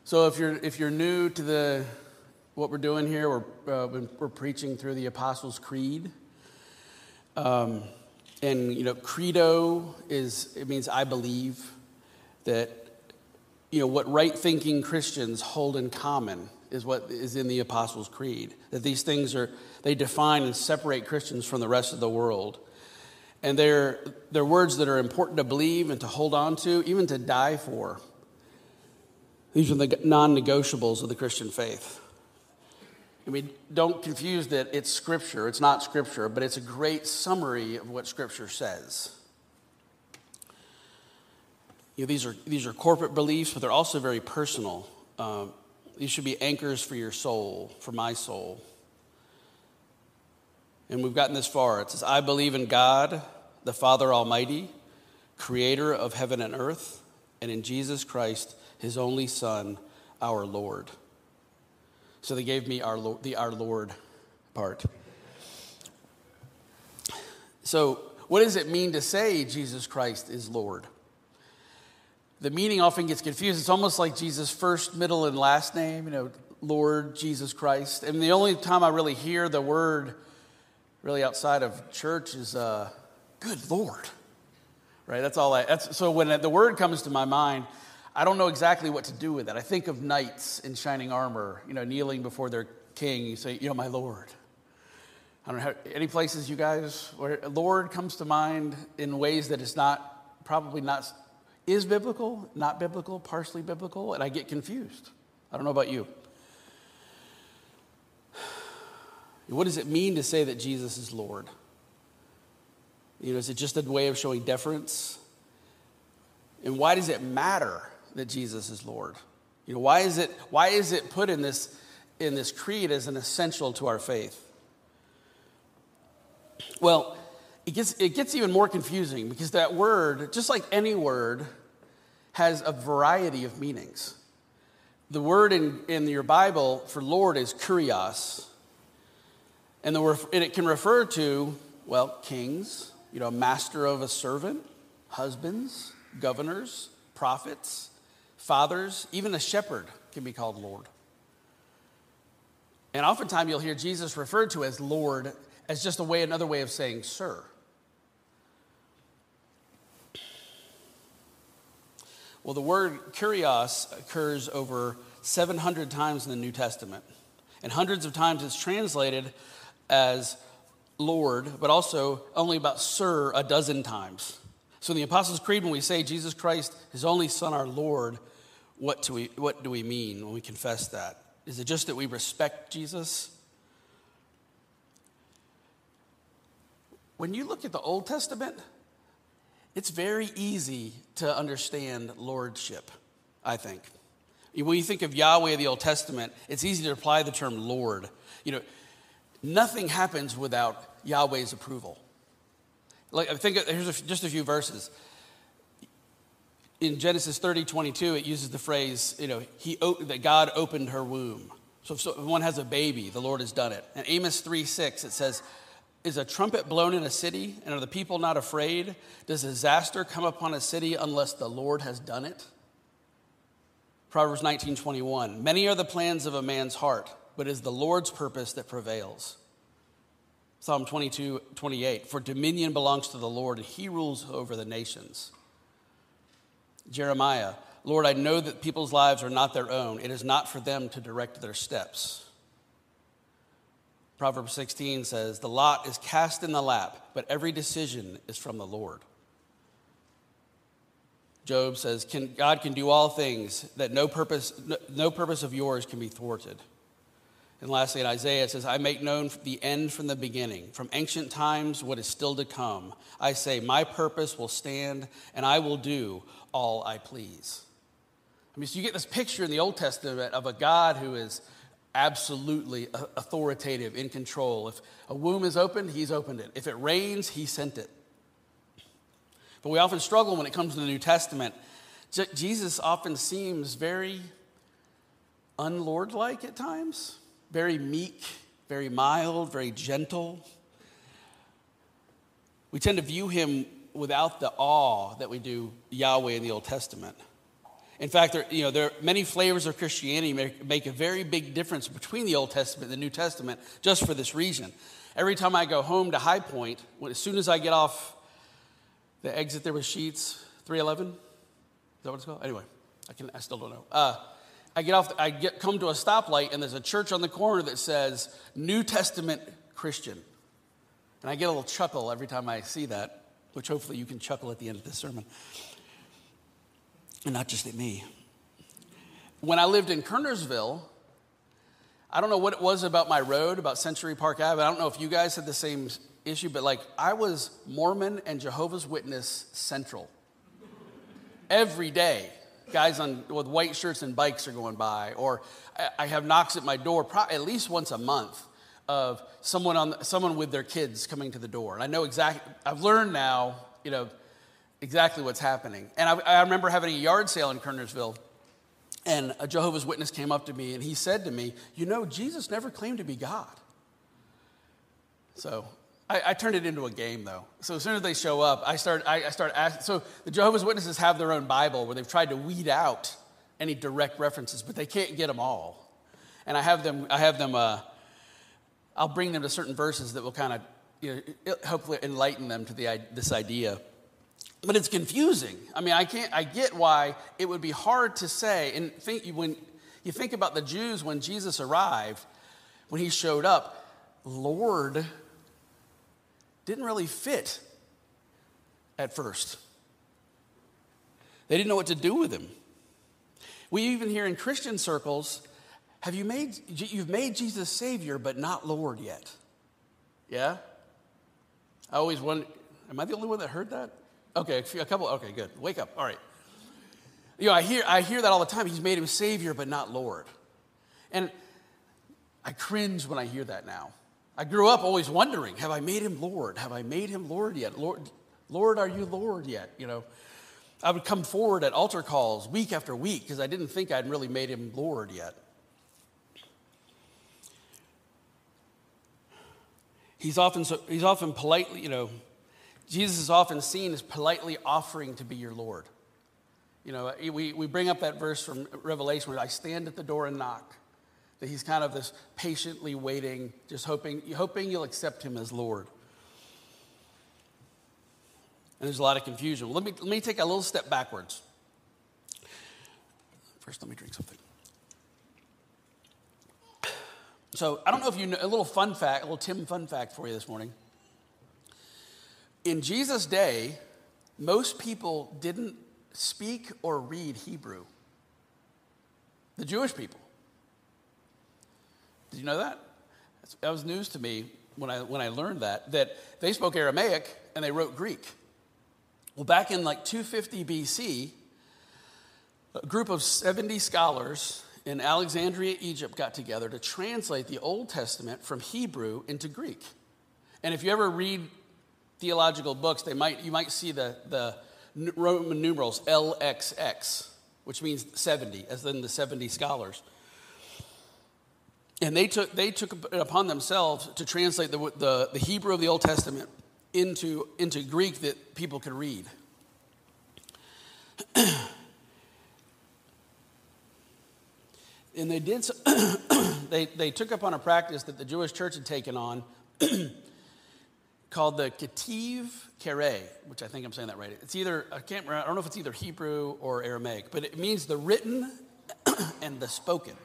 So if you're new to what we're doing here, we're preaching through the Apostles' Creed, and credo means I believe that what right-thinking Christians hold in common is what is in the Apostles' Creed. That these things they define and separate Christians from the rest of the world, and they're words that are important to believe and to hold on to, even to die for. These are the non-negotiables of the Christian faith. I mean, don't confuse that it's Scripture. It's not Scripture, but it's a great summary of what Scripture says. These are corporate beliefs, but they're also very personal. These should be anchors for your soul, for my soul. And we've gotten this far. It says, I believe in God, the Father Almighty, creator of heaven and earth, and in Jesus Christ, his only Son, our Lord. So they gave me our Lord part. So what does it mean to say Jesus Christ is Lord? The meaning often gets confused. It's almost like Jesus' first, middle, and last name, Lord Jesus Christ. And the only time I really hear the word really outside of church is good Lord. Right? So when the word comes to my mind, I don't know exactly what to do with it. I think of knights in shining armor, kneeling before their king. You say, my Lord. I don't know, any places you guys where Lord comes to mind in ways that is biblical, not biblical, partially biblical, and I get confused. I don't know about you. What does it mean to say that Jesus is Lord? Is it just a way of showing deference? And why does it matter that Jesus is Lord? Why is it put in this creed as an essential to our faith? Well, it gets even more confusing because that word, just like any word, has a variety of meanings. The word in your Bible for Lord is kurios, and it can refer to, kings, master of a servant, husbands, governors, prophets, fathers, even a shepherd can be called Lord. And oftentimes you'll hear Jesus referred to as Lord as just another way of saying sir. Well, the word kurios occurs over 700 times in the New Testament. And hundreds of times it's translated as Lord, but also only about sir a dozen times. So in the Apostles' Creed, when we say Jesus Christ, his only Son, our Lord, what do we mean when we confess that? Is it just that we respect Jesus? When you look at the Old Testament, it's very easy to understand lordship, I think. When you think of Yahweh of the Old Testament, it's easy to apply the term Lord. Nothing happens without Yahweh's approval. Here's just a few verses. In Genesis 30:22, it uses the phrase, that God opened her womb. So if one has a baby, the Lord has done it. And Amos 3:6, it says, is a trumpet blown in a city, and are the people not afraid? Does disaster come upon a city unless the Lord has done it? Proverbs 19:21, many are the plans of a man's heart, but it is the Lord's purpose that prevails. Psalm 22:28, for dominion belongs to the Lord, and he rules over the nations. Jeremiah, Lord, I know that people's lives are not their own. It is not for them to direct their steps. Proverbs 16 says, the lot is cast in the lap, but every decision is from the Lord. Job says, God can do all things, that no purpose of yours can be thwarted. And lastly, in Isaiah, it says, I make known the end from the beginning, from ancient times what is still to come. I say, my purpose will stand, and I will do all I please. So you get this picture in the Old Testament of a God who is absolutely authoritative, in control. If a womb is opened, he's opened it. If it rains, he sent it. But we often struggle when it comes to the New Testament. Jesus often seems very unlord-like at times, very meek, very mild, very gentle. We tend to view him without the awe that we do Yahweh in the Old Testament. In fact, there are many flavors of Christianity make a very big difference between the Old Testament and the New Testament just for this reason. Every time I go home to High Point, as soon as I get off the exit there with Sheets, 311, is that what it's called? Anyway, I still don't know. Come to a stoplight, and there's a church on the corner that says New Testament Christian. And I get a little chuckle every time I see that, which hopefully you can chuckle at the end of this sermon. And not just at me. When I lived in Kernersville, I don't know what it was about my road, about Century Park Ave. I don't know if you guys had the same issue, but I was Mormon and Jehovah's Witness central. Every day, guys with white shirts and bikes are going by, or I have knocks at my door at least once a month of someone with their kids coming to the door. And I know I've learned now, exactly what's happening. And I remember having a yard sale in Kernersville, and a Jehovah's Witness came up to me, and he said to me, Jesus never claimed to be God. So I turned it into a game, though. So as soon as they show up, I start asking. So the Jehovah's Witnesses have their own Bible where they've tried to weed out any direct references, but they can't get them all. And I'll bring them to certain verses that will kind of, hopefully enlighten them to this idea. But it's confusing. I get why it would be hard to say. And when you think about the Jews, when Jesus arrived, when he showed up, Lord didn't really fit at first. They didn't know what to do with him. We even hear in Christian circles, you've made Jesus Savior, but not Lord yet. Yeah? I always wonder, am I the only one that heard that? Okay, a couple, okay, good. Wake up, all right. I hear that all the time. He's made him Savior, but not Lord. And I cringe when I hear that now. I grew up always wondering, have I made him Lord? Have I made him Lord yet? Lord, are you Lord yet? I would come forward at altar calls week after week because I didn't think I'd really made him Lord yet. He's often politely, Jesus is often seen as politely offering to be your Lord. We bring up that verse from Revelation where I stand at the door and knock. That he's kind of this patiently waiting, just hoping you'll accept him as Lord. And there's a lot of confusion. Well, let me take a little step backwards. First, let me drink something. So I don't know if you know, a little Tim fun fact for you this morning. In Jesus' day, most people didn't speak or read Hebrew. The Jewish people. Did you know that? That was news to me when I learned that they spoke Aramaic and they wrote Greek. Well, back in 250 BC, a group of 70 scholars in Alexandria, Egypt, got together to translate the Old Testament from Hebrew into Greek. And if you ever read theological books, you might see the Roman numerals LXX, which means 70, as in the 70 scholars. And they took it upon themselves to translate the Hebrew of the Old Testament into Greek that people could read. And they did. They took upon a practice that the Jewish church had taken on, called the Ketiv Kere, which I think I'm saying that right. It's either I don't know if it's either Hebrew or Aramaic, but it means the written and the spoken.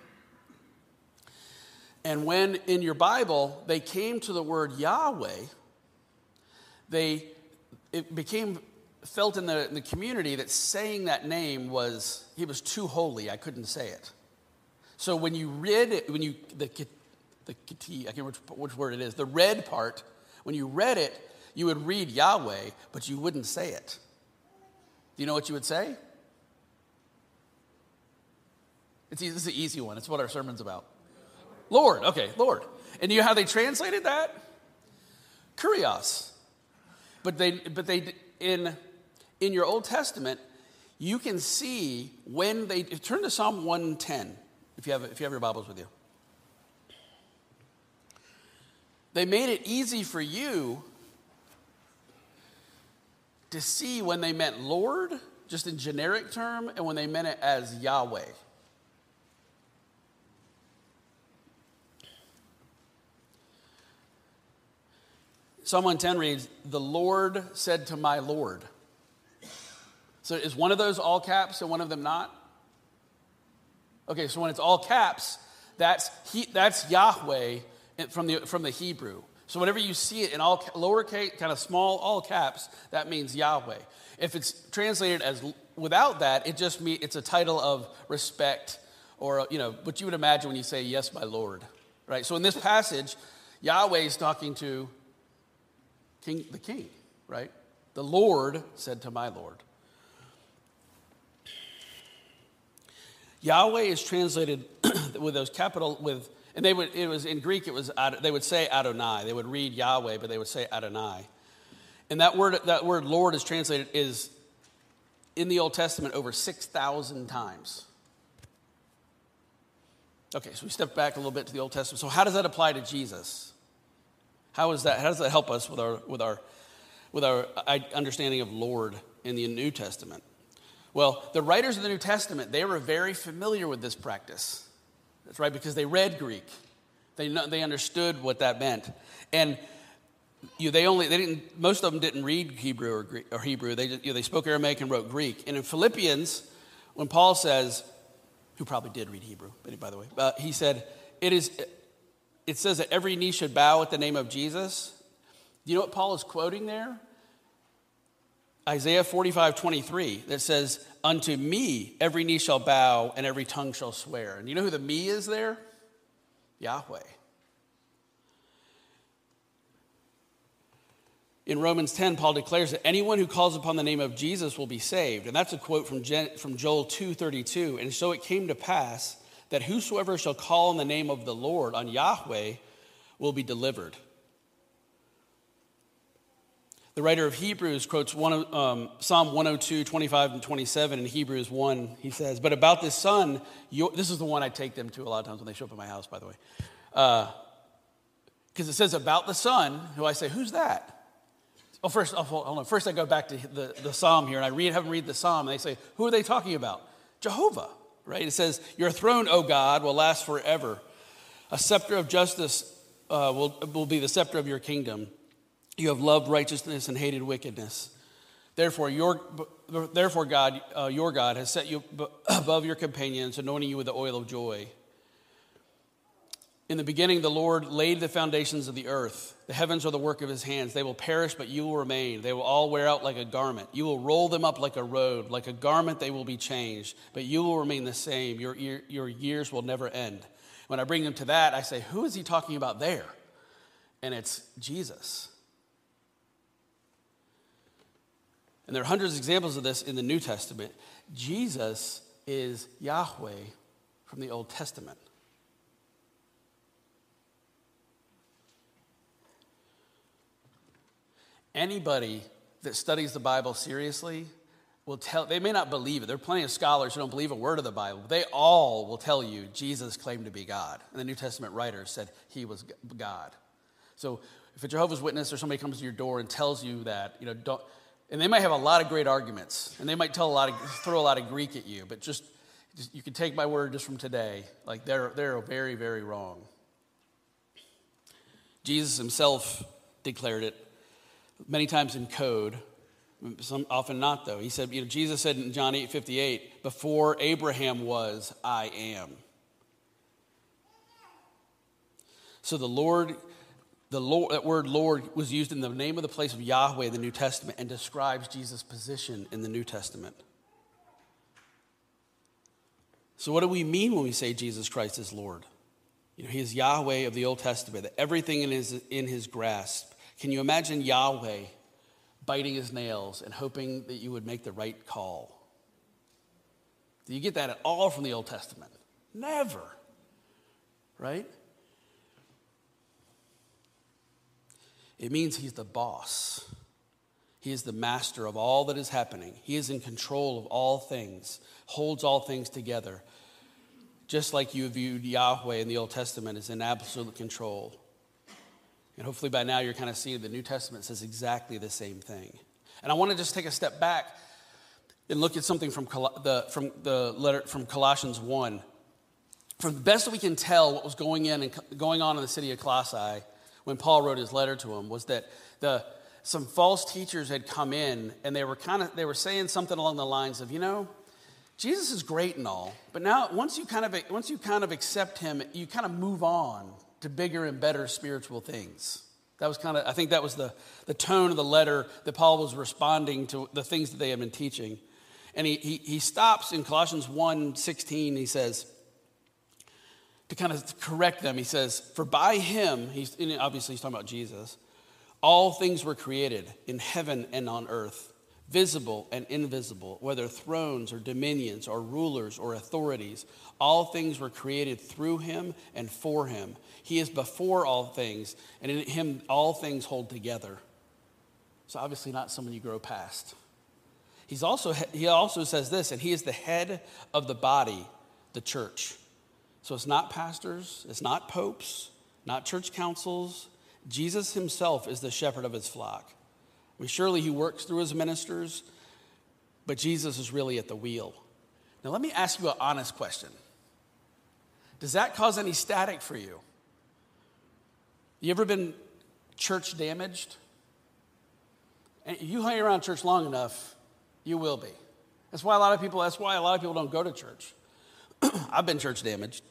And when in your Bible they came to the word Yahweh, it became felt in the community that saying that name was too holy. I couldn't say it. So when you read it, the Ketiv, I can't remember which word it is, the red part, when you read it, you would read Yahweh, but you wouldn't say it. Do you know what you would say? This is the easy one. It's what our sermon's about. Lord, okay, Lord. And you know how they translated that? Kurios. But they in your Old Testament, you can see when they turn to Psalm 110 if you have your Bibles with you. They made it easy for you to see when they meant Lord just in generic term and when they meant it as Yahweh. Psalm 110 reads, "The Lord said to my Lord." So is one of those all caps and one of them not? Okay, so when it's all caps, that's Yahweh from the Hebrew. So whenever you see it in all lowercase, kind of small, all caps, that means Yahweh. If it's translated as without that, it's a title of respect, or what you would imagine when you say, "Yes, my Lord," right? So in this passage, Yahweh is talking to the king, right? The Lord said to my Lord. Yahweh is translated with those capital and they would say Adonai. They would read Yahweh, but they would say Adonai. And that word Lord is translated is in the Old Testament over 6,000 times. Okay, so we step back a little bit to the Old Testament. So how does that apply to Jesus? How does that help us with our understanding of Lord in the New Testament? Well, the writers of the New Testament, they were very familiar with this practice. That's right, because they read Greek. They understood what that meant. And most of them didn't read Hebrew or Hebrew. They spoke Aramaic and wrote Greek. And in Philippians, when Paul says, who probably did read Hebrew, by the way, he said, it says that every knee should bow at the name of Jesus. Do you know what Paul is quoting there? Isaiah 45:23, that says, "Unto me every knee shall bow and every tongue shall swear." And you know who the me is there? Yahweh. In Romans 10, Paul declares that anyone who calls upon the name of Jesus will be saved. And that's a quote from Joel 2:32. "And so it came to pass that whosoever shall call on the name of the Lord," on Yahweh, "will be delivered." The writer of Hebrews quotes Psalm 102, 25 and 27 in Hebrews 1. He says, "But about this son," this is the one I take them to a lot of times when they show up at my house, by the way. Because it says about the son, who I say, who's that? Hold on. First I go back to the psalm here, and I have them read the psalm, and they say, who are they talking about? Jehovah, right? It says, "Your throne, O God, will last forever. A scepter of justice will be the scepter of your kingdom. You have loved righteousness and hated wickedness. Therefore, God, your God, has set you above your companions, anointing you with the oil of joy. In the beginning, the Lord laid the foundations of the earth. The heavens are the work of his hands. They will perish, but you will remain. They will all wear out like a garment. You will roll them up like a robe. Like a garment, they will be changed, but you will remain the same. Your years will never end." When I bring them to that, I say, who is he talking about there? And it's Jesus. And there are hundreds of examples of this in the New Testament. Jesus is Yahweh from the Old Testament. Anybody that studies the Bible seriously they may not believe it. There are plenty of scholars who don't believe a word of the Bible. They all will tell you Jesus claimed to be God. And the New Testament writers said he was God. So if a Jehovah's Witness or somebody comes to your door and tells you that, don't. And they might have a lot of great arguments, and they might throw a lot of Greek at you, but just you can take my word just from today. Like they're very, very wrong. Jesus himself declared it many times in code, some often not though. He said, Jesus said in John 8:58, "Before Abraham was, I am." So that word Lord was used in the name of the place of Yahweh in the New Testament and describes Jesus' position in the New Testament. So what do we mean when we say Jesus Christ is Lord? He is Yahweh of the Old Testament, that everything is in his grasp. Can you imagine Yahweh biting his nails and hoping that you would make the right call? Do you get that at all from the Old Testament? Never, right? It means he's the boss. He is the master of all that is happening. He is in control of all things, holds all things together. Just like you viewed Yahweh in the Old Testament as in absolute control. And hopefully by now you're kind of seeing the New Testament says exactly the same thing. And I want to just take a step back. and look at something from the letter from Colossians 1. From the best that we can tell, what was going on in the city of Colossae when Paul wrote his letter to them was that some false teachers had come in, and they were saying something along the lines of, Jesus is great and all, but now once you kind of accept him, you kind of move on to bigger and better spiritual things. That was I think that was the tone of the letter that Paul was responding to the things that they had been teaching. And he stops in Colossians 1:16, he says, to kind of correct them, he says, for by him, obviously he's talking about Jesus, all things were created in heaven and on earth, visible and invisible, whether thrones or dominions or rulers or authorities. All things were created through him and for him. He is before all things, and in him all things hold together. So obviously not someone you grow past. He also says this, and he is the head of the body, the church. So it's not pastors, it's not popes, not church councils. Jesus himself is the shepherd of his flock. I mean, surely he works through his ministers, but Jesus is really at the wheel. Now let me ask you an honest question. Does that cause any static for you? You ever been church damaged? And if you hang around church long enough, you will be. That's why a lot of people don't go to church. I've been church damaged.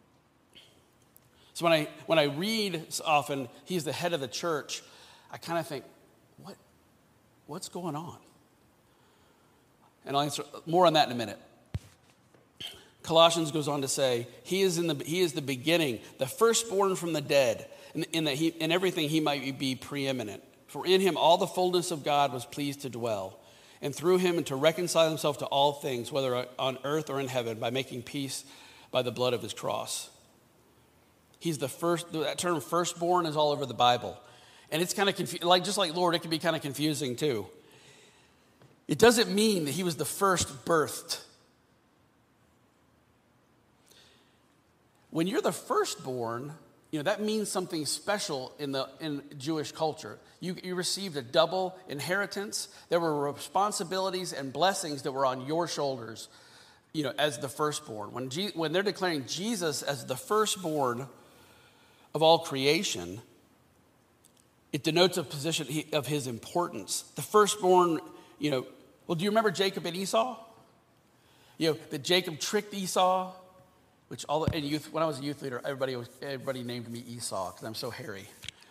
So when I read often, he's the head of the church, I kind of think, what's going on? And I'll answer more on that in a minute. Colossians goes on to say, he is the beginning, the firstborn from the dead, in that in everything he might be preeminent. For in him all the fullness of God was pleased to dwell, and through him and to reconcile himself to all things, whether on earth or in heaven, by making peace by the blood of his cross. He's the first. That term firstborn is all over the Bible. And it's kind of just like Lord, it can be kind of confusing too. It doesn't mean that he was the first birthed. When you're the firstborn, that means something special in Jewish culture. You received a double inheritance. There were responsibilities and blessings that were on your shoulders, as the firstborn. When they're declaring Jesus as the firstborn of all creation, it denotes a position of his importance. The firstborn, do you remember Jacob and Esau? That Jacob tricked Esau, which when I was a youth leader, everybody named me Esau because I'm so hairy.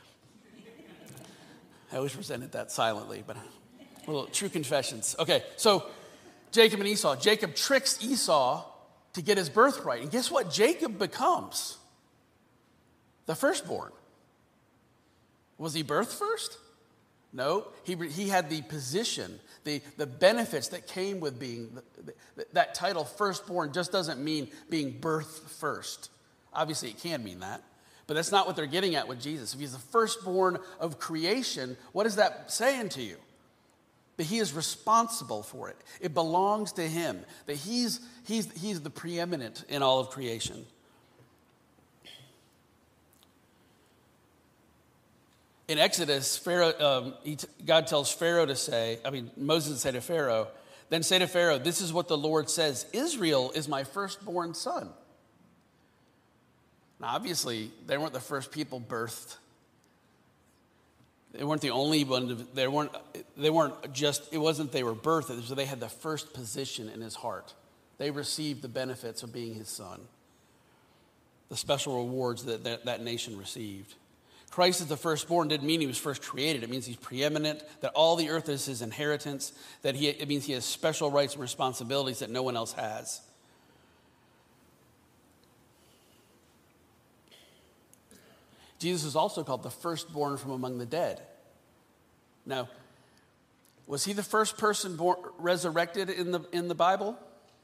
I always resented that silently, but little true confessions. Okay, so Jacob and Esau. Jacob tricks Esau to get his birthright. And guess what? Jacob becomes the firstborn. Was he birthed first? No. He had the position, the benefits that came with being that title, firstborn, just doesn't mean being birthed first. Obviously, it can mean that. But that's not what they're getting at with Jesus. If he's the firstborn of creation, what is that saying to you? That he is responsible for it. It belongs to him. That he's the preeminent in all of creation. In Exodus, God tells Pharaoh Moses to say to Pharaoh, then say to Pharaoh, this is what the Lord says, Israel is my firstborn son. Now, obviously, they weren't the first people birthed. They weren't the only one. They weren't just, it wasn't they were birthed, it was they had the first position in his heart. They received the benefits of being his son, the special rewards that nation received. Christ is the firstborn didn't mean he was first created. It means he's preeminent, that all the earth is his inheritance, it means he has special rights and responsibilities that no one else has. Jesus is also called the firstborn from among the dead. Now, was he the first person resurrected in the Bible?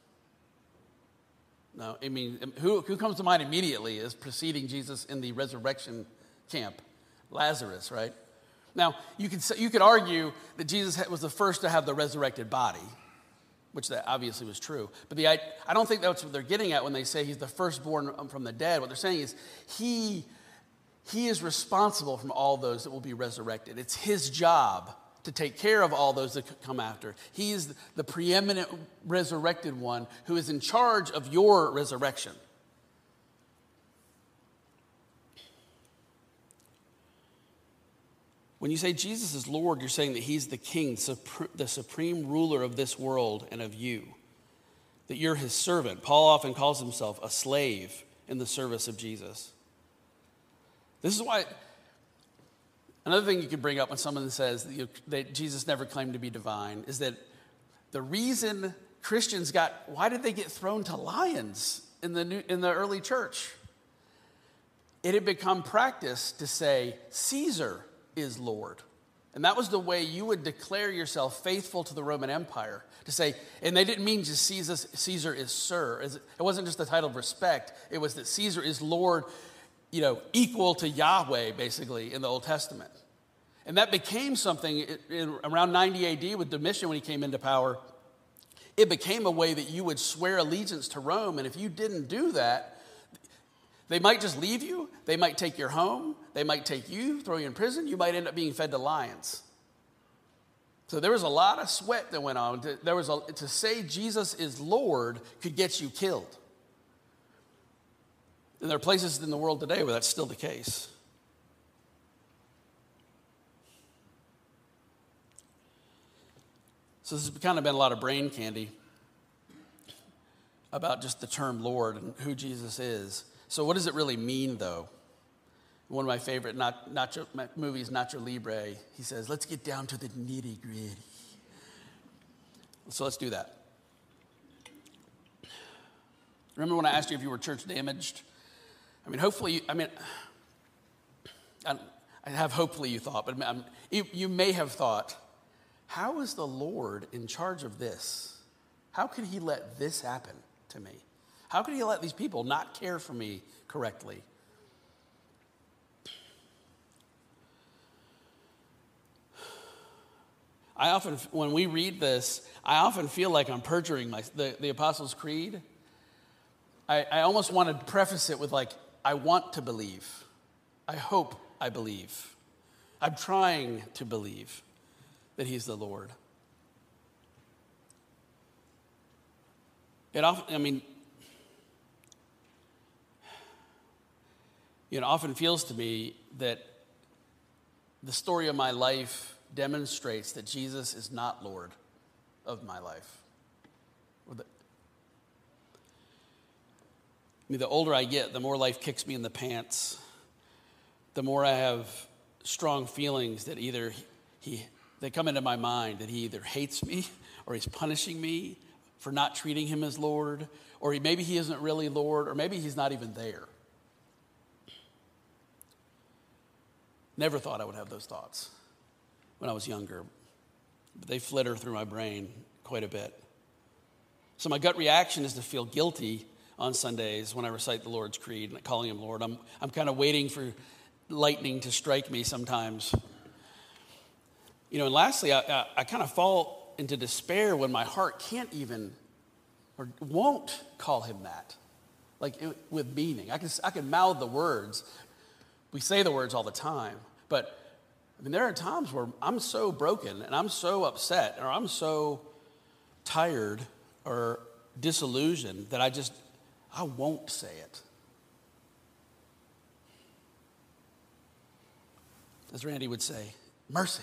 No, who comes to mind immediately is preceding Jesus in the resurrection camp? Lazarus, right? Now, you could argue that Jesus was the first to have the resurrected body, which that obviously was true. But I don't think that's what they're getting at when they say he's the firstborn from the dead. What they're saying is he is responsible from all those that will be resurrected. It's his job to take care of all those that come after. He is the preeminent resurrected one who is in charge of your resurrection. When you say Jesus is Lord, you're saying that he's the king, the supreme ruler of this world and of you. That you're his servant. Paul often calls himself a slave in the service of Jesus. This is why, another thing you could bring up when someone says that Jesus never claimed to be divine is that the reason Christians why did they get thrown to lions in the early church? It had become practice to say, Caesar is Lord. And that was the way you would declare yourself faithful to the Roman Empire. To say, and they didn't mean just Caesar is sir. It wasn't just a title of respect. It was that Caesar is Lord, equal to Yahweh, basically, in the Old Testament. And that became something around 90 AD with Domitian when he came into power. It became a way that you would swear allegiance to Rome. And if you didn't do that, they might just leave you. They might take your home. They might take you, throw you in prison. You might end up being fed to lions. So there was a lot of sweat that went on. To say Jesus is Lord could get you killed. And there are places in the world today where that's still the case. So this has kind of been a lot of brain candy about just the term Lord and who Jesus is. So what does it really mean, though? One of my favorite movies, Nacho Libre, he says, let's get down to the nitty-gritty. So let's do that. Remember when I asked you if you were church damaged? I have hopefully you thought, but you may have thought, how is the Lord in charge of this? How could he let this happen to me? How could he let these people not care for me correctly? When we read this, I often feel like I'm perjuring the Apostles' Creed. I almost want to preface it with I want to believe. I hope I believe. I'm trying to believe that he's the Lord. It often feels to me that the story of my life demonstrates that Jesus is not Lord of my life. The older I get, the more life kicks me in the pants, the more I have strong feelings that either they come into my mind that he either hates me or he's punishing me for not treating him as Lord, or maybe he isn't really Lord, or maybe he's not even there. Never thought I would have those thoughts when I was younger, but they flitter through my brain quite a bit. So my gut reaction is to feel guilty on Sundays when I recite the Lord's Creed and calling him Lord. I'm kind of waiting for lightning to strike me sometimes. And lastly, I kind of fall into despair when my heart can't even or won't call him that, with meaning. I can mouth the words. We say the words all the time, but there are times where I'm so broken and I'm so upset or I'm so tired or disillusioned that I won't say it. As Randy would say, mercy.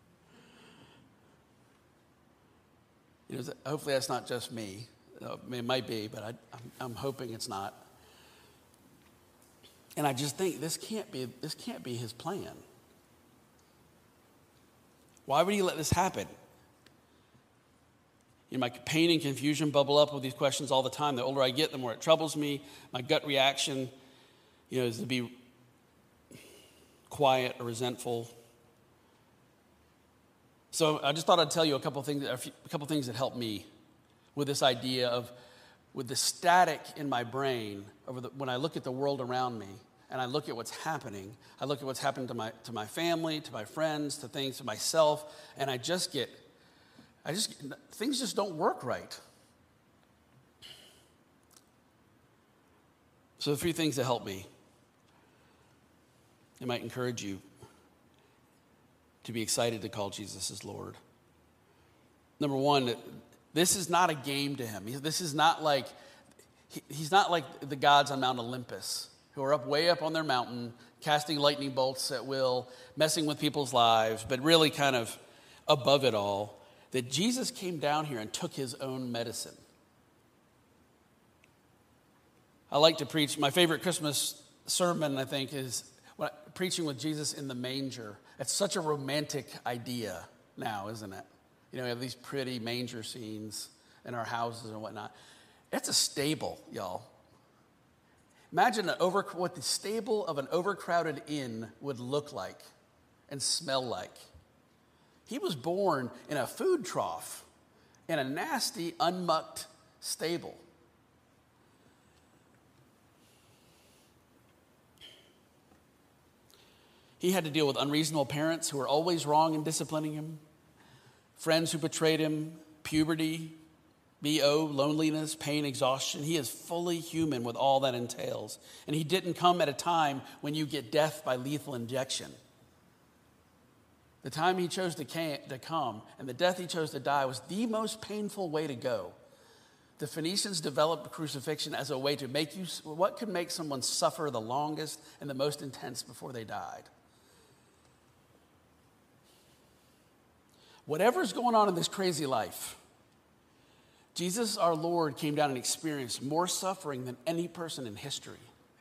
Hopefully that's not just me. It might be, but I'm hoping it's not. And I just think this can't be his plan. Why would he let this happen? My pain and confusion bubble up with these questions all the time. The older I get, the more it troubles me. My gut reaction, is to be quiet or resentful. So I just thought I'd tell you a couple things that helped me with this idea with the static in my brain when I look at the world around me and I look at what's happening. I look at what's happened to my family, to my friends, to myself, and things just don't work right. So the three things that help me, it might encourage you. to be excited to call Jesus as Lord. Number one, this is not a game to him. This is not like, he's not like the gods on Mount Olympus who are way up on their mountain, casting lightning bolts at will, messing with people's lives, but really kind of above it all. That Jesus came down here and took his own medicine. I like to preach, my favorite Christmas sermon, I think, is preaching with Jesus in the manger. It's such a romantic idea now, isn't it? You know, we have these pretty manger scenes in our houses and whatnot. It's a stable, y'all. Imagine what the stable of an overcrowded inn would look like and smell like. He was born in a food trough in a nasty, unmucked stable. He had to deal with unreasonable parents who were always wrong in disciplining him, friends who betrayed him, puberty, BO, loneliness, pain, exhaustion. He is fully human with all that entails. And he didn't come at a time when you get death by lethal injection. The time he chose to come and the death he chose to die was the most painful way to go. The Phoenicians developed crucifixion as a way to what could make someone suffer the longest and the most intense before they died. Whatever's going on in this crazy life, Jesus, our Lord, came down and experienced more suffering than any person in history.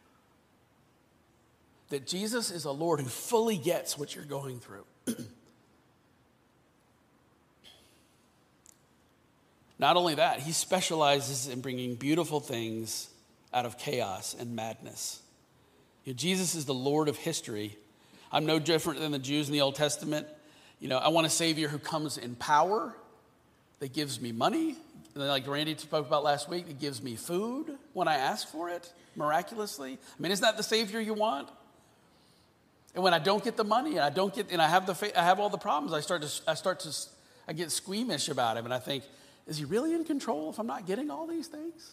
That Jesus is a Lord who fully gets what you're going through. Not only that, he specializes in bringing beautiful things out of chaos and madness. You know, Jesus is the Lord of history. I'm no different than the Jews in the Old Testament. You know, I want a Savior who comes in power, that gives me money, like Randy spoke about last week, that gives me food when I ask for it, miraculously. I mean, isn't that the Savior you want? And when I don't get the money, and I have all the problems, I get squeamish about him, and I think, is he really in control if I'm not getting all these things?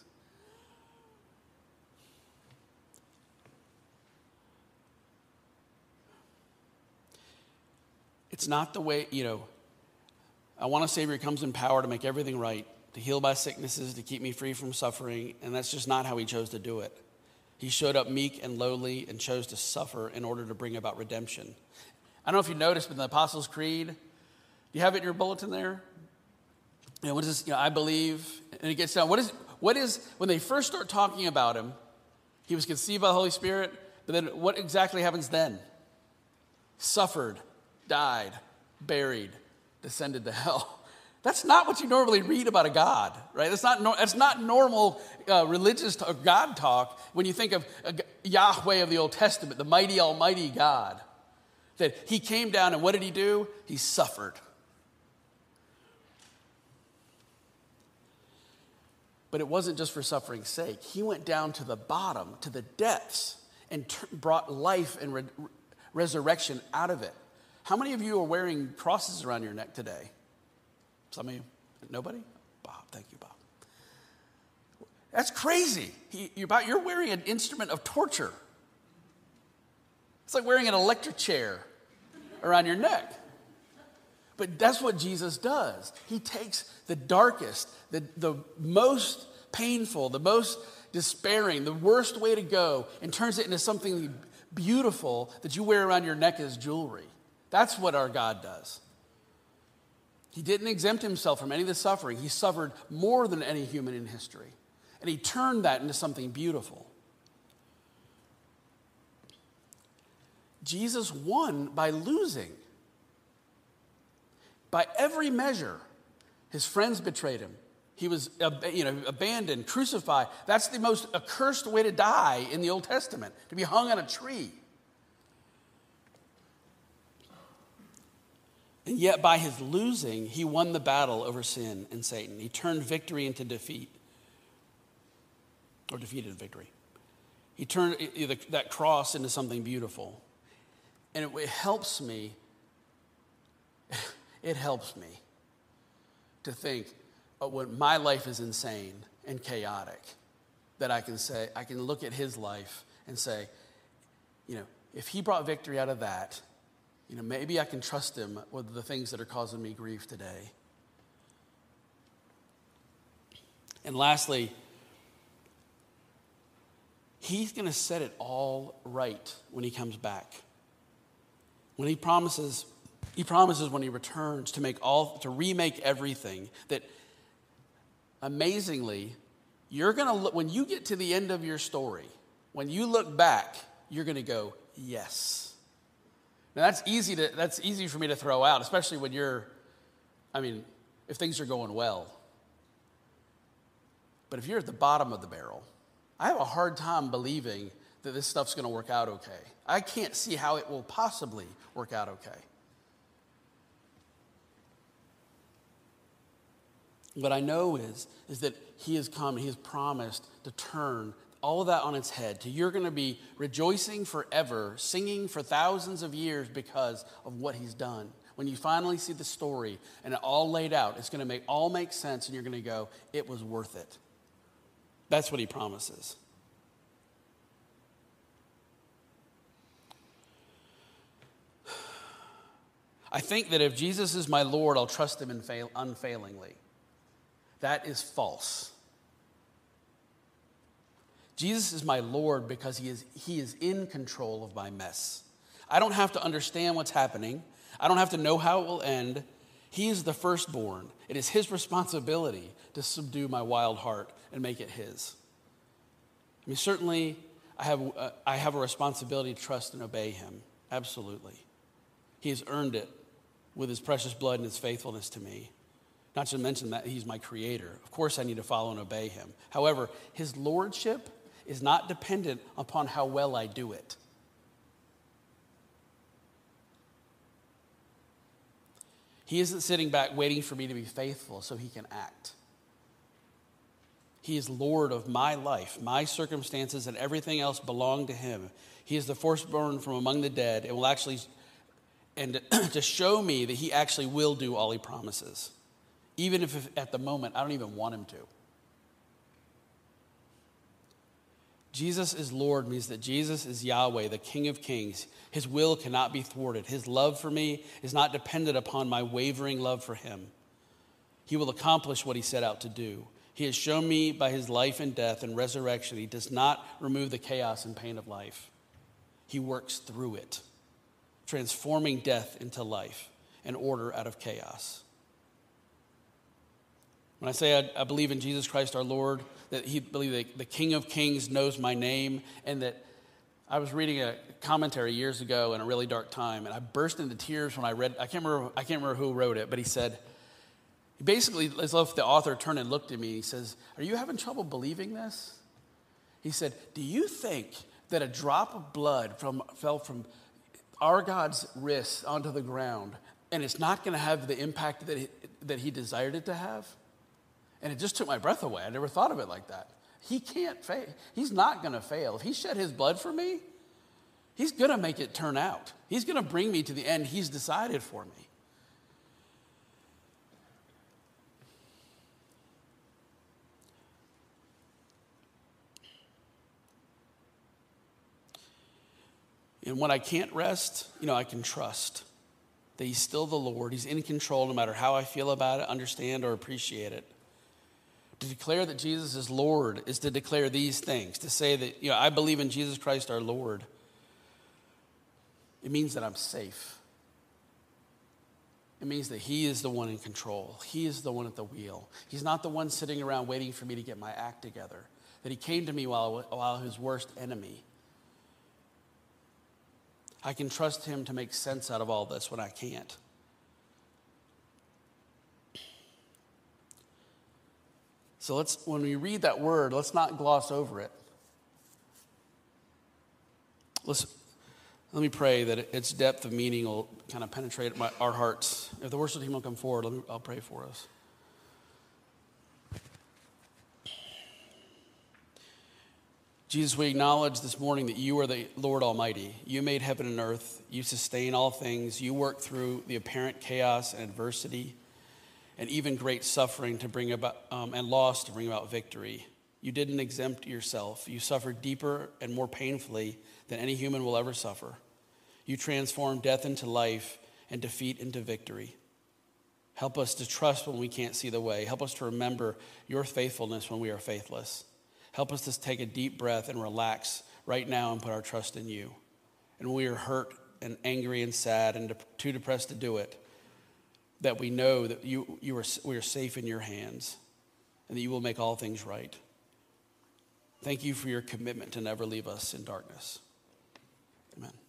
It's not the way, I want a Savior who comes in power to make everything right, to heal my sicknesses, to keep me free from suffering, and that's just not how he chose to do it. He showed up meek and lowly and chose to suffer in order to bring about redemption. I don't know if you noticed, but in the Apostles' Creed, do you have it in your bulletin there? What is this? I believe, and it gets down. What is when they first start talking about him, he was conceived by the Holy Spirit, but then what exactly happens then? Suffered, died, buried, descended to hell. That's not what you normally read about a God, right? That's not normal religious or God talk when you think of Yahweh of the Old Testament, the mighty, almighty God. That he came down and what did he do? He suffered. But it wasn't just for suffering's sake. He went down to the bottom, to the depths, and brought life and resurrection out of it. How many of you are wearing crosses around your neck today? Some of you? Nobody? Bob, thank you, Bob. That's crazy. You're wearing an instrument of torture. It's like wearing an electric chair around your neck. But that's what Jesus does. He takes the darkest, the most painful, the most despairing, the worst way to go, and turns it into something beautiful that you wear around your neck as jewelry. That's what our God does. He didn't exempt himself from any of the suffering. He suffered more than any human in history. And he turned that into something beautiful. Jesus won by losing. By every measure, his friends betrayed him. He was abandoned, crucified. That's the most accursed way to die in the Old Testament, to be hung on a tree. And yet by his losing, he won the battle over sin and Satan. He turned victory into defeat, or defeated victory. He turned that cross into something beautiful. And it helps me, to think when my life is insane and chaotic, that I can look at his life and say, if he brought victory out of that, maybe I can trust him with the things that are causing me grief today. And lastly, he's going to set it all right when he comes back. When he promises when he returns to remake everything, that amazingly, you're going to look, when you get to the end of your story, when you look back, you're going to go, yes. Now that's easy for me to throw out, especially when if things are going well. But if you're at the bottom of the barrel, I have a hard time believing that this stuff's going to work out okay. I can't see how it will possibly work out okay. What I know is that he has come, he has promised to turn all of that on its head. You're going to be rejoicing forever, singing for thousands of years because of what he's done. When you finally see the story and it all laid out, it's going to all make sense, and you're going to go, it was worth it. That's what he promises. I think that if Jesus is my Lord, I'll trust him unfailingly. That is false. Jesus is my Lord because he is in control of my mess. I don't have to understand what's happening. I don't have to know how it will end. He is the firstborn. It is his responsibility to subdue my wild heart and make it his. Certainly, I have a responsibility to trust and obey him. Absolutely. He has earned it with his precious blood and his faithfulness to me. Not to mention that he's my creator. Of course, I need to follow and obey him. However, his lordship is not dependent upon how well I do it. He isn't sitting back waiting for me to be faithful so he can act. He is Lord of my life, my circumstances, and everything else belong to him. He is the firstborn from among the dead and will actually, and to show me that he actually will do all he promises, even if at the moment I don't even want him to. Jesus is Lord means that Jesus is Yahweh, the King of Kings. His will cannot be thwarted. His love for me is not dependent upon my wavering love for him. He will accomplish what he set out to do. He has shown me by his life and death and resurrection, he does not remove the chaos and pain of life. He works through it, transforming death into life and order out of chaos. When I say I believe in Jesus Christ our Lord, that he believe that the King of Kings knows my name, and that I was reading a commentary years ago in a really dark time, and I burst into tears when I read. I can't remember who wrote it, but he said, basically, as if the author turned and looked at me, he says, "Are you having trouble believing this?" He said, "Do you think that a drop of blood fell from our God's wrist onto the ground, and it's not going to have the impact that he desired it to have?" And it just took my breath away. I never thought of it like that. He can't fail. He's not going to fail. If he shed his blood for me, he's going to make it turn out. He's going to bring me to the end he's decided for me. And when I can't rest, I can trust that he's still the Lord. He's in control no matter how I feel about it, understand, or appreciate it. To declare that Jesus is Lord is to declare these things, to say that, I believe in Jesus Christ our Lord. It means that I'm safe. It means that he is the one in control. He is the one at the wheel. He's not the one sitting around waiting for me to get my act together. That he came to me while his worst enemy. I can trust him to make sense out of all this when I can't. So when we read that word, let's not gloss over it. Let me pray that its depth of meaning will kind of penetrate our hearts. If the worship team will come forward, I'll pray for us. Jesus, we acknowledge this morning that you are the Lord Almighty. You made heaven and earth. You sustain all things. You work through the apparent chaos and adversity and even great suffering to bring about and loss to bring about victory. You didn't exempt yourself. You suffered deeper and more painfully than any human will ever suffer. You transform death into life and defeat into victory. Help us to trust when we can't see the way. Help us to remember your faithfulness when we are faithless. Help us to take a deep breath and relax right now and put our trust in you. And when we are hurt and angry and sad and too depressed to do it, that we know that we are safe in your hands and that you will make all things right. Thank you for your commitment to never leave us in darkness. Amen.